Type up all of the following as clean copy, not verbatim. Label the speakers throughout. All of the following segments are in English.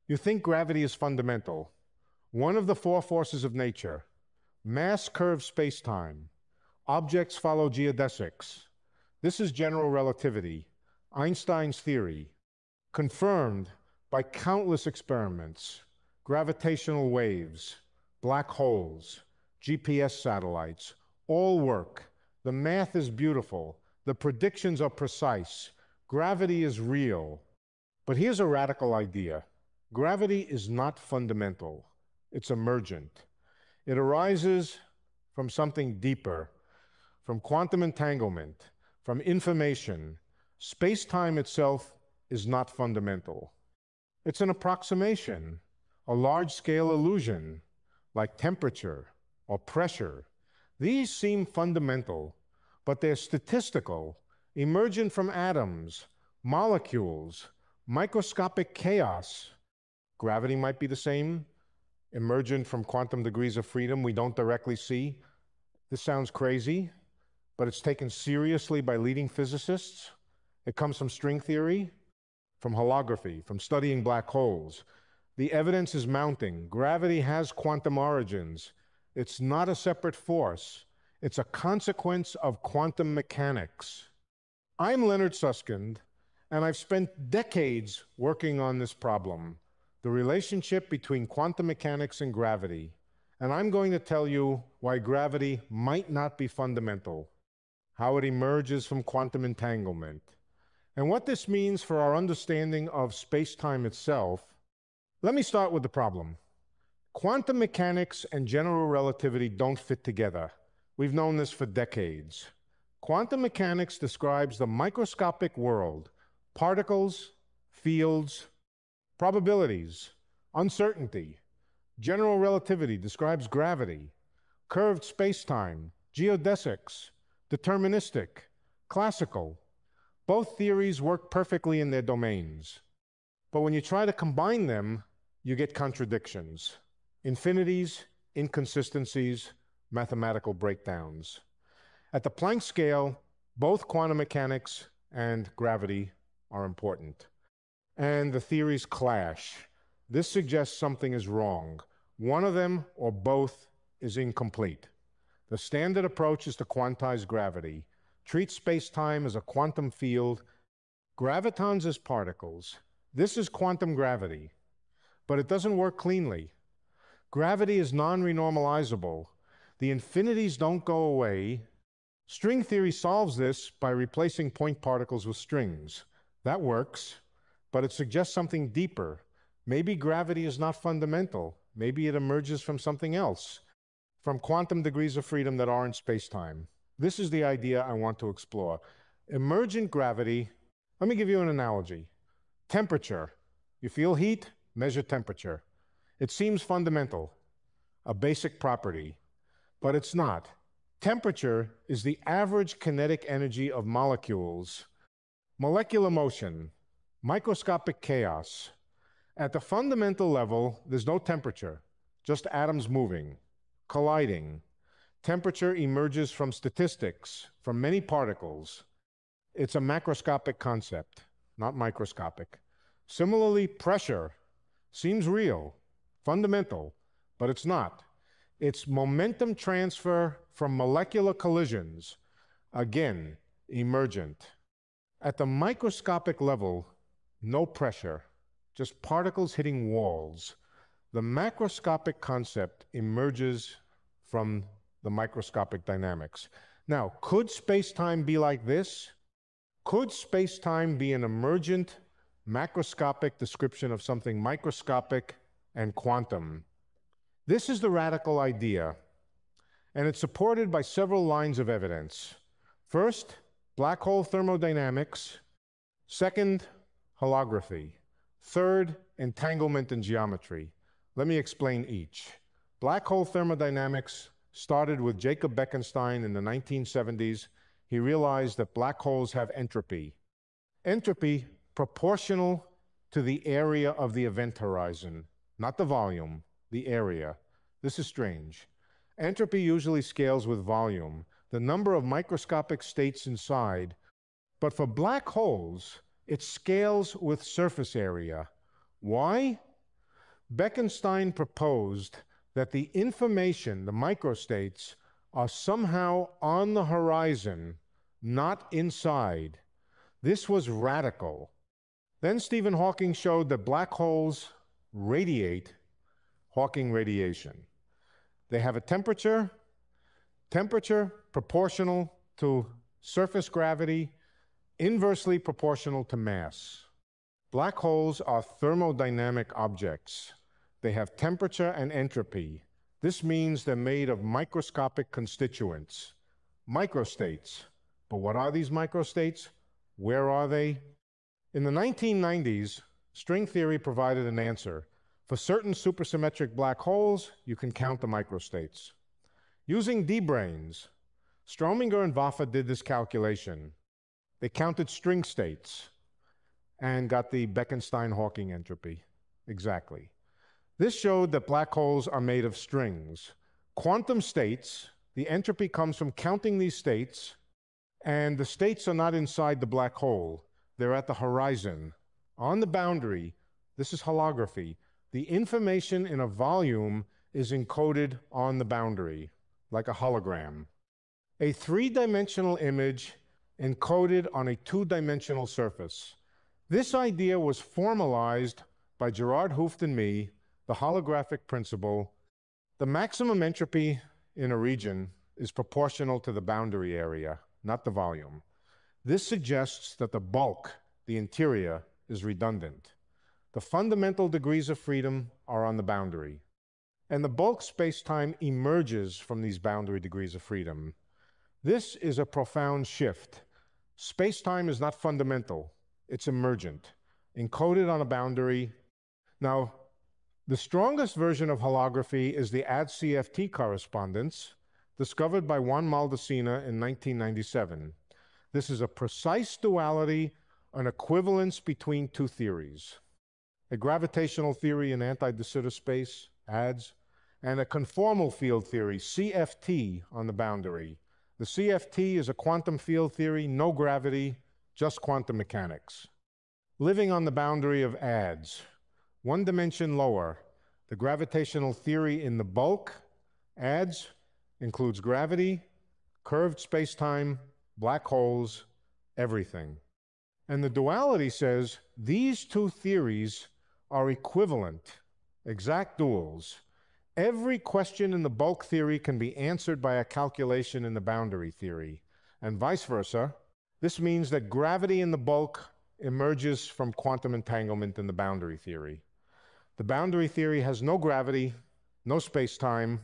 Speaker 1: You think gravity is fundamental, one of the four forces of nature. Mass curves space-time. Objects follow geodesics. This is general relativity, Einstein's theory, confirmed by countless experiments, gravitational waves, black holes, GPS satellites, all work. The math is beautiful. The predictions are precise. Gravity is real. But here's a radical idea. Gravity is not fundamental. It's emergent. It arises from something deeper, from quantum entanglement, from information. Space-time itself is not fundamental. It's an approximation, a large-scale illusion, like temperature or pressure. These seem fundamental, but they're statistical, emergent from atoms, molecules, microscopic chaos. Gravity might be the same, emergent from quantum degrees of freedom we don't directly see. This sounds crazy, but it's taken seriously by leading physicists. It comes from string theory, from holography, from studying black holes. The evidence is mounting. Gravity has quantum origins. It's not a separate force. It's a consequence of quantum mechanics. I'm Leonard Susskind, and I've spent decades working on this problem, the relationship between quantum mechanics and gravity. And I'm going to tell you why gravity might not be fundamental, how it emerges from quantum entanglement, and what this means for our understanding of space-time itself. Let me start with the problem. Quantum mechanics and general relativity don't fit together. We've known this for decades. Quantum mechanics describes the microscopic world, particles, fields, probabilities, uncertainty. General relativity describes gravity, curved space-time, geodesics, deterministic, classical. Both theories work perfectly in their domains. But when you try to combine them, you get contradictions, infinities, inconsistencies, mathematical breakdowns. At the Planck scale, both quantum mechanics and gravity are important. And the theories clash. This suggests something is wrong. One of them, or both, is incomplete. The standard approach is to quantize gravity, treat space-time as a quantum field, gravitons as particles. This is quantum gravity, but it doesn't work cleanly. Gravity is non-renormalizable. The infinities don't go away. String theory solves this by replacing point particles with strings. That works, but it suggests something deeper. Maybe gravity is not fundamental. Maybe it emerges from something else, from quantum degrees of freedom that are in space-time. This is the idea I want to explore. Emergent gravity, let me give you an analogy. Temperature. You feel heat? Measure temperature. It seems fundamental, a basic property, but it's not. Temperature is the average kinetic energy of molecules, molecular motion, microscopic chaos. At the fundamental level, there's no temperature, just atoms moving, colliding. Temperature emerges from statistics, from many particles. It's a macroscopic concept, not microscopic. Similarly, pressure seems real, fundamental, but it's not. It's momentum transfer from molecular collisions, again, emergent. At the microscopic level, no pressure, just particles hitting walls. The macroscopic concept emerges from the microscopic dynamics. Now, could space-time be like this? Could space-time be an emergent, macroscopic description of something microscopic and quantum? This is the radical idea, and it's supported by several lines of evidence. First, black hole thermodynamics. Second, holography. Third, entanglement and geometry. Let me explain each. Black hole thermodynamics started with Jacob Bekenstein in the 1970s. He realized that black holes have entropy. Entropy proportional to the area of the event horizon, not the volume, the area. This is strange. Entropy usually scales with volume, the number of microscopic states inside, but for black holes, it scales with surface area. Why? Bekenstein proposed that the information, the microstates, are somehow on the horizon, not inside. This was radical. Then Stephen Hawking showed that black holes radiate Hawking radiation. They have a temperature proportional to surface gravity, inversely proportional to mass. Black holes are thermodynamic objects. They have temperature and entropy. This means they're made of microscopic constituents, microstates. But what are these microstates? Where are they? In the 1990s, string theory provided an answer. For certain supersymmetric black holes, you can count the microstates. Using D-branes, Strominger and Vafa did this calculation. They counted string states and got the Bekenstein-Hawking entropy. Exactly. This showed that black holes are made of strings. Quantum states, the entropy comes from counting these states, and the states are not inside the black hole. They're at the horizon. On the boundary, this is holography. The information in a volume is encoded on the boundary, like a hologram. A three-dimensional image encoded on a two-dimensional surface. This idea was formalized by Gerard Hooft and me, the holographic principle. The maximum entropy in a region is proportional to the boundary area, not the volume. This suggests that the bulk, the interior, is redundant. The fundamental degrees of freedom are on the boundary, and the bulk spacetime emerges from these boundary degrees of freedom. This is a profound shift. Spacetime is not fundamental, it's emergent, encoded on a boundary. Now, the strongest version of holography is the AD-CFT correspondence, discovered by Juan Maldacena in 1997. This is a precise duality, an equivalence between two theories. A gravitational theory in anti-de Sitter space, ADS, and a conformal field theory, CFT, on the boundary. The CFT is a quantum field theory, no gravity, just quantum mechanics. Living on the boundary of ADS, one dimension lower, the gravitational theory in the bulk, ADS, includes gravity, curved spacetime, black holes, everything. And the duality says these two theories are equivalent, exact duals. Every question in the bulk theory can be answered by a calculation in the boundary theory, and vice versa. This means that gravity in the bulk emerges from quantum entanglement in the boundary theory. The boundary theory has no gravity, no space-time,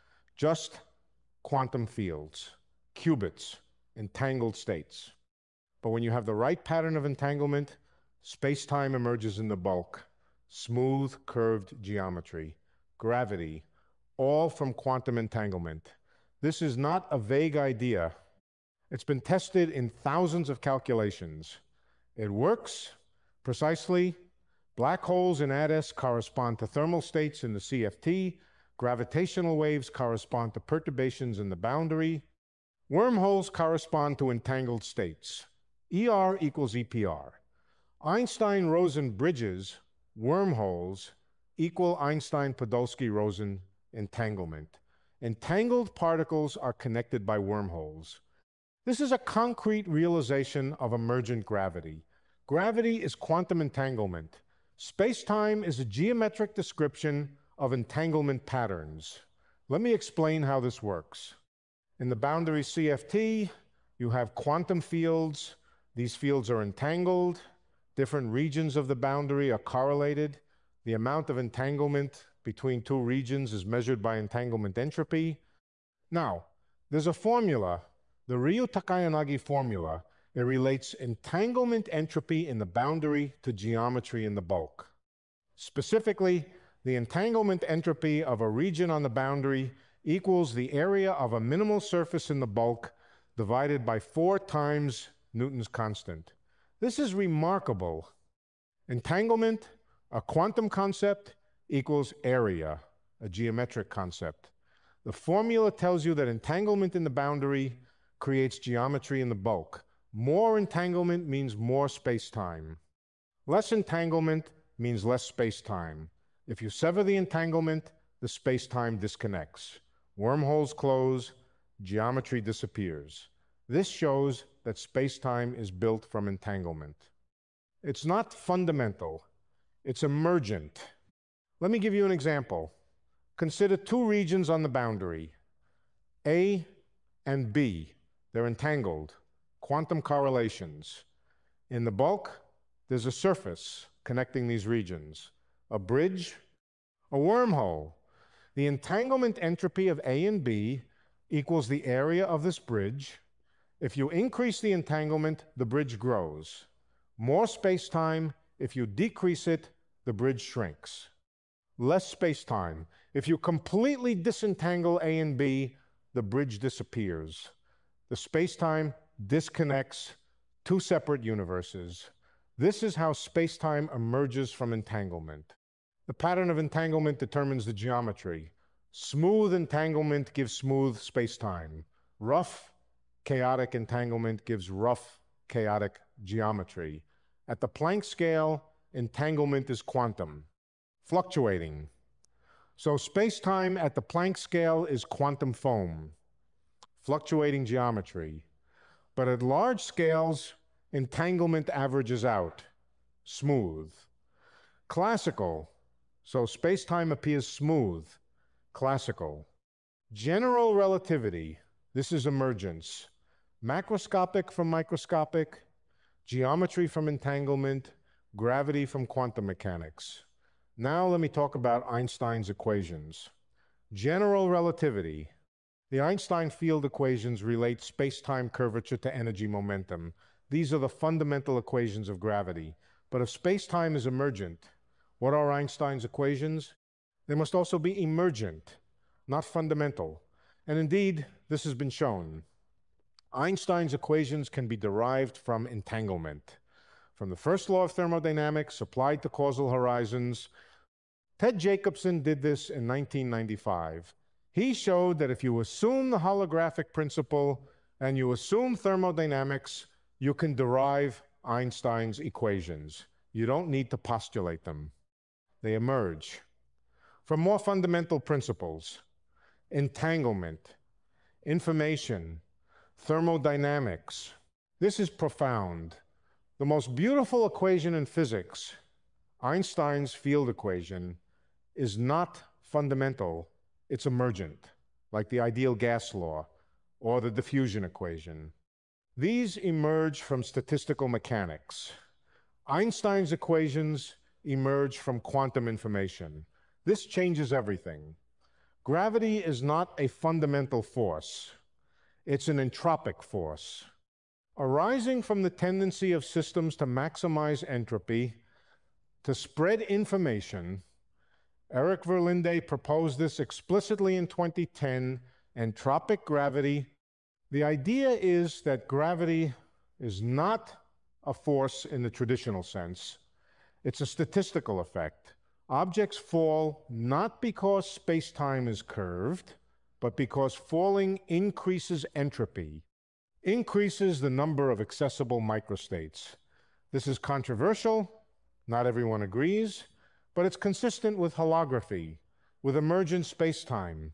Speaker 1: just quantum fields, qubits, entangled states. But when you have the right pattern of entanglement, space-time emerges in the bulk, smooth, curved geometry, gravity, all from quantum entanglement. This is not a vague idea. It's been tested in thousands of calculations. It works precisely. Black holes in ADS correspond to thermal states in the CFT. Gravitational waves correspond to perturbations in the boundary. Wormholes correspond to entangled states. ER equals EPR. Einstein-Rosen bridges, wormholes, equal Einstein-Podolsky-Rosen entanglement. Entangled particles are connected by wormholes. This is a concrete realization of emergent gravity. Gravity is quantum entanglement. Space-time is a geometric description of entanglement patterns. Let me explain how this works. In the boundary CFT, you have quantum fields. These fields are entangled. Different regions of the boundary are correlated. The amount of entanglement between two regions is measured by entanglement entropy. Now, there's a formula, the Ryu-Takayanagi formula. It relates entanglement entropy in the boundary to geometry in the bulk. Specifically, the entanglement entropy of a region on the boundary equals the area of a minimal surface in the bulk divided by 4 times Newton's constant. This is remarkable. Entanglement, a quantum concept, equals area, a geometric concept. The formula tells you that entanglement in the boundary creates geometry in the bulk. More entanglement means more space-time. Less entanglement means less space-time. If you sever the entanglement, the space-time disconnects. Wormholes close, geometry disappears. This shows that space-time is built from entanglement. It's not fundamental, it's emergent. Let me give you an example. Consider two regions on the boundary, A and B. They're entangled, quantum correlations. In the bulk, there's a surface connecting these regions, a bridge, a wormhole. The entanglement entropy of A and B equals the area of this bridge. If you increase the entanglement, the bridge grows. More space-time. If you decrease it, the bridge shrinks. Less space-time. If you completely disentangle A and B, the bridge disappears. The space-time disconnects two separate universes. This is how space-time emerges from entanglement. The pattern of entanglement determines the geometry. Smooth entanglement gives smooth space-time. Rough, chaotic entanglement gives rough, chaotic geometry. At the Planck scale, entanglement is quantum, fluctuating. So space-time at the Planck scale is quantum foam, fluctuating geometry. But at large scales, entanglement averages out, smooth. Classical, so space-time appears smooth, classical. General relativity, this is emergence. Macroscopic from microscopic, geometry from entanglement, gravity from quantum mechanics. Now let me talk about Einstein's equations. General relativity. The Einstein field equations relate space-time curvature to energy momentum. These are the fundamental equations of gravity. But if space-time is emergent, what are Einstein's equations? They must also be emergent, not fundamental. And indeed, this has been shown. Einstein's equations can be derived from entanglement. From the first law of thermodynamics applied to causal horizons, Ted Jacobson did this in 1995. He showed that if you assume the holographic principle and you assume thermodynamics, you can derive Einstein's equations. You don't need to postulate them. They emerge from more fundamental principles: entanglement, information, thermodynamics. This is profound. The most beautiful equation in physics, Einstein's field equation, is not fundamental, it's emergent, like the ideal gas law or the diffusion equation. These emerge from statistical mechanics. Einstein's equations emerge from quantum information. This changes everything. Gravity is not a fundamental force. It's an entropic force. Arising from the tendency of systems to maximize entropy, to spread information, Eric Verlinde proposed this explicitly in 2010, entropic gravity. The idea is that gravity is not a force in the traditional sense. It's a statistical effect. Objects fall not because space-time is curved, but because falling increases entropy, increases the number of accessible microstates. This is controversial, not everyone agrees, but it's consistent with holography, with emergent space-time.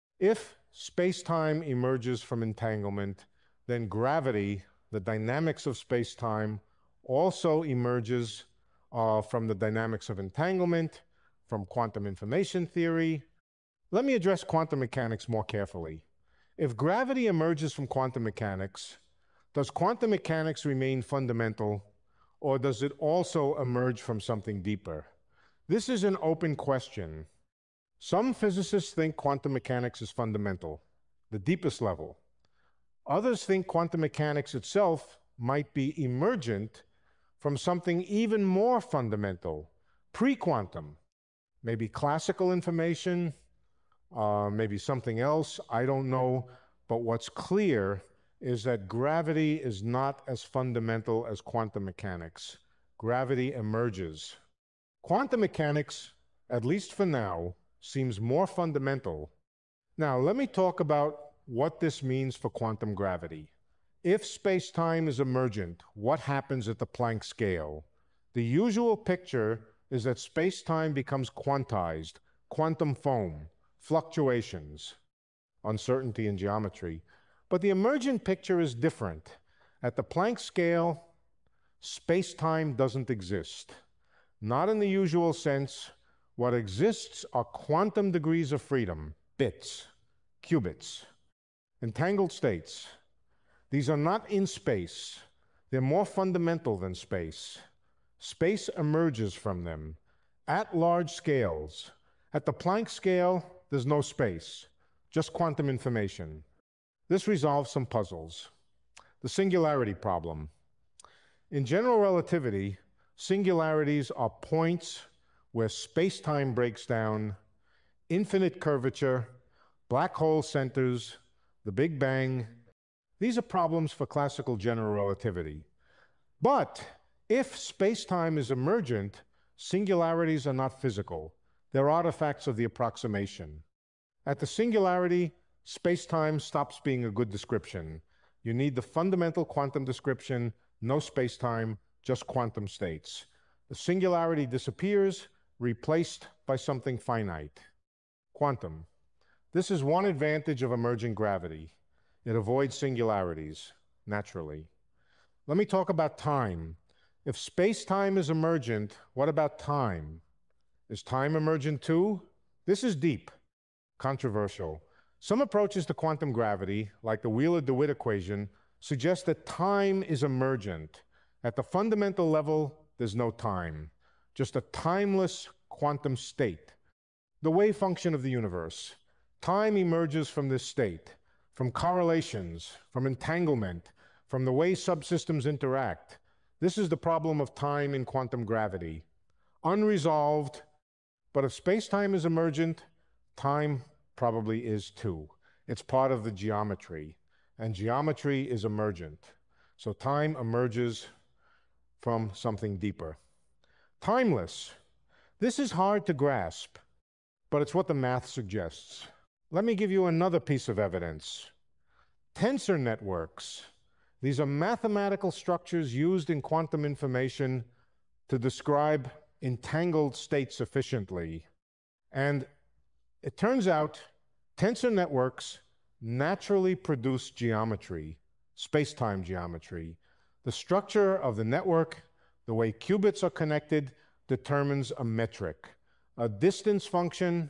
Speaker 1: If space-time emerges from entanglement, then gravity, the dynamics of space-time, also emerges from the dynamics of entanglement, from quantum information theory. Let me address quantum mechanics more carefully. If gravity emerges from quantum mechanics, does quantum mechanics remain fundamental, or does it also emerge from something deeper? This is an open question. Some physicists think quantum mechanics is fundamental, the deepest level. Others think quantum mechanics itself might be emergent from something even more fundamental, pre-quantum. Maybe classical information, maybe something else, I don't know. But what's clear is that gravity is not as fundamental as quantum mechanics. Gravity emerges. Quantum mechanics, at least for now, seems more fundamental. Now, let me talk about what this means for quantum gravity. If space-time is emergent, what happens at the Planck scale? The usual picture is that space-time becomes quantized, quantum foam, fluctuations, uncertainty in geometry. But the emergent picture is different. At the Planck scale, space-time doesn't exist. Not in the usual sense. What exists are quantum degrees of freedom, bits, qubits, entangled states. These are not in space. They're more fundamental than space. Space emerges from them at large scales. At the Planck scale, there's no space, just quantum information. This resolves some puzzles. The singularity problem. In general relativity, singularities are points where space-time breaks down, infinite curvature, black hole centers, the Big Bang. These are problems for classical general relativity. But if space-time is emergent, singularities are not physical. They're artifacts of the approximation. At the singularity, space-time stops being a good description. You need the fundamental quantum description, no space-time, just quantum states. The singularity disappears, replaced by something finite. Quantum. This is one advantage of emergent gravity. It avoids singularities, naturally. Let me talk about time. If space-time is emergent, what about time? Is time emergent too? This is deep, controversial. Some approaches to quantum gravity, like the Wheeler-DeWitt equation, suggest that time is emergent. At the fundamental level, there's no time, just a timeless quantum state. The wave function of the universe. Time emerges from this state, from correlations, from entanglement, from the way subsystems interact. This is the problem of time in quantum gravity. Unresolved, but if space-time is emergent, time probably is too. It's part of the geometry, and geometry is emergent. So time emerges from something deeper. Timeless. This is hard to grasp, but it's what the math suggests. Let me give you another piece of evidence. Tensor networks. These are mathematical structures used in quantum information to describe entangled states efficiently. And it turns out tensor networks naturally produce geometry, space-time geometry. The structure of the network, the way qubits are connected, determines a metric, a distance function,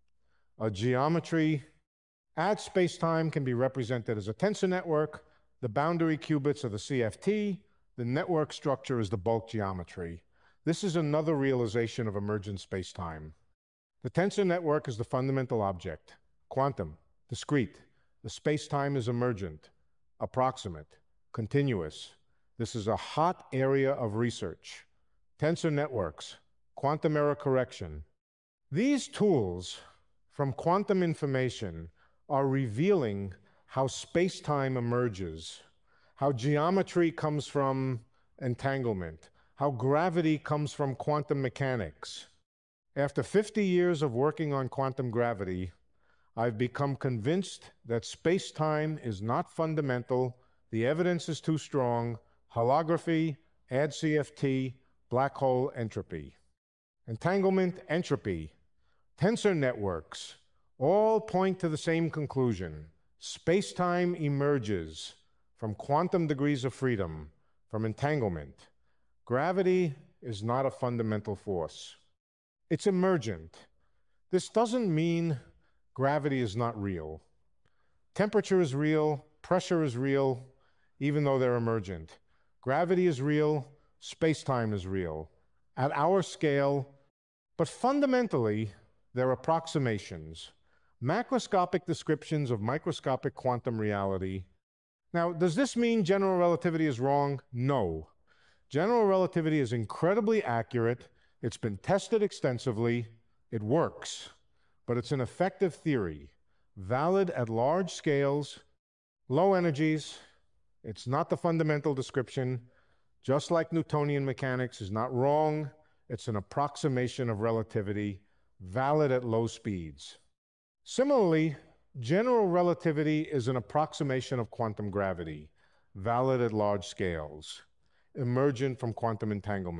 Speaker 1: a geometry. At space-time can be represented as a tensor network. The boundary qubits are the CFT. The network structure is the bulk geometry. This is another realization of emergent space-time. The tensor network is the fundamental object. Quantum, discrete. The space-time is emergent, approximate, continuous. This is a hot area of research. Tensor networks, quantum error correction. These tools from quantum information are revealing how space-time emerges, how geometry comes from entanglement, how gravity comes from quantum mechanics. After 50 years of working on quantum gravity, I've become convinced that space-time is not fundamental, the evidence is too strong, holography, add CFT, black hole entropy. Entanglement, entropy, tensor networks, all point to the same conclusion. Space-time emerges from quantum degrees of freedom, from entanglement. Gravity is not a fundamental force. It's emergent. This doesn't mean gravity is not real. Temperature is real, pressure is real, even though they're emergent. Gravity is real, space-time is real, at our scale, but fundamentally, they're approximations, macroscopic descriptions of microscopic quantum reality. Now, does this mean general relativity is wrong? No. General relativity is incredibly accurate. It's been tested extensively. It works. But it's an effective theory, valid at large scales, low energies. It's not the fundamental description. Just like Newtonian mechanics is not wrong, it's an approximation of relativity, valid at low speeds. Similarly, general relativity is an approximation of quantum gravity, valid at large scales, emergent from quantum entanglement.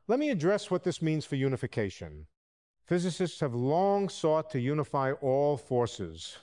Speaker 1: Let me address what this means for unification. Physicists have long sought to unify all forces: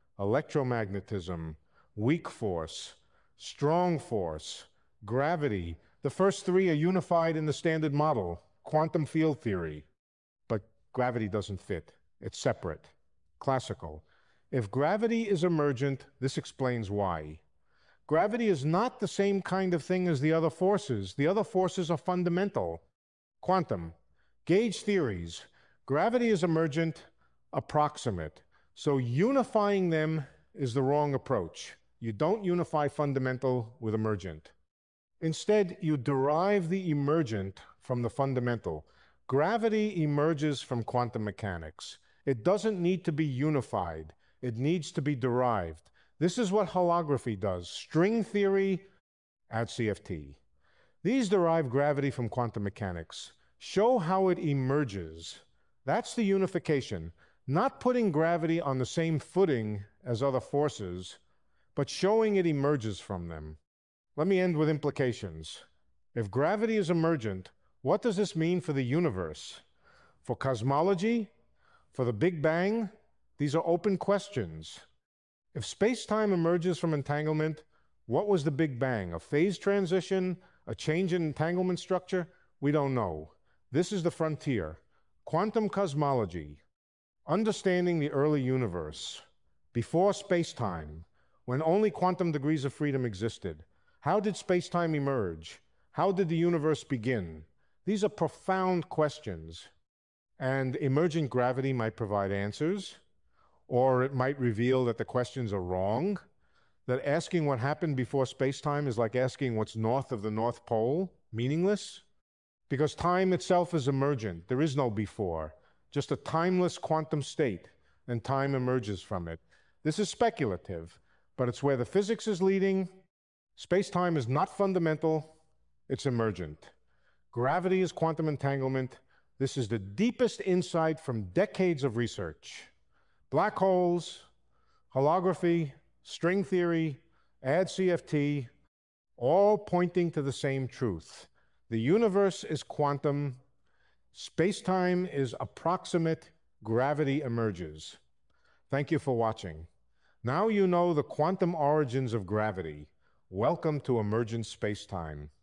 Speaker 1: electromagnetism, weak force, strong force, gravity. The first three are unified in the standard model, quantum field theory. But gravity doesn't fit. It's separate. Classical. If gravity is emergent, this explains why. Gravity is not the same kind of thing as the other forces. The other forces are fundamental. Quantum. Gauge theories. Gravity is emergent, approximate. So unifying them is the wrong approach. You don't unify fundamental with emergent. Instead, you derive the emergent from the fundamental. Gravity emerges from quantum mechanics. It doesn't need to be unified. It needs to be derived. This is what holography does. String theory, add CFT. These derive gravity from quantum mechanics. Show how it emerges. That's the unification. Not putting gravity on the same footing as other forces, but showing it emerges from them. Let me end with implications. If gravity is emergent, what does this mean for the universe? For cosmology? For the Big Bang? These are open questions. If space-time emerges from entanglement, what was the Big Bang? A phase transition? A change in entanglement structure? We don't know. This is the frontier. Quantum cosmology. Understanding the early universe. Before space-time, when only quantum degrees of freedom existed. How did space-time emerge? How did the universe begin? These are profound questions. And emergent gravity might provide answers, or it might reveal that the questions are wrong, that asking what happened before space-time is like asking what's north of the North Pole, meaningless, because time itself is emergent. There is no before, just a timeless quantum state, and time emerges from it. This is speculative, but it's where the physics is leading. Space-time is not fundamental, it's emergent. Gravity is quantum entanglement. This is the deepest insight from decades of research. Black holes, holography, string theory, add CFT, all pointing to the same truth. The universe is quantum, space-time is approximate, gravity emerges. Thank you for watching. Now you know the quantum origins of gravity. Welcome to emergent space-time.